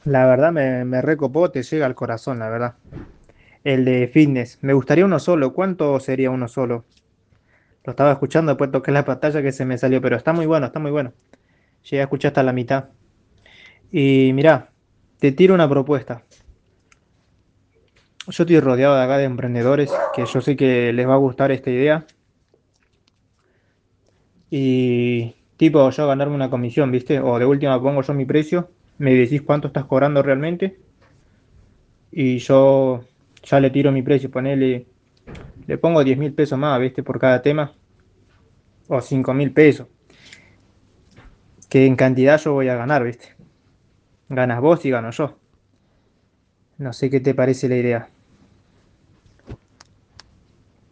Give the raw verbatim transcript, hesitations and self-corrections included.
La verdad me, me recopó, te llega al corazón, la verdad. El de fitness. Me gustaría uno solo. ¿Cuánto sería uno solo? Lo estaba escuchando, después toqué la pantalla que se me salió, pero está muy bueno, está muy bueno. Llegué a escuchar hasta la mitad. Y mirá, te tiro una propuesta. Yo estoy rodeado de acá de emprendedores que yo sé que les va a gustar esta idea. Y tipo, yo ganarme una comisión, ¿viste? O de última pongo yo mi precio, me decís cuánto estás cobrando realmente y yo ya le tiro mi precio, ponele, le pongo diez mil pesos más, ¿viste? Por cada tema, o cinco mil pesos, que en cantidad yo voy a ganar, ¿viste? Ganas vos y gano yo. No sé qué te parece la idea.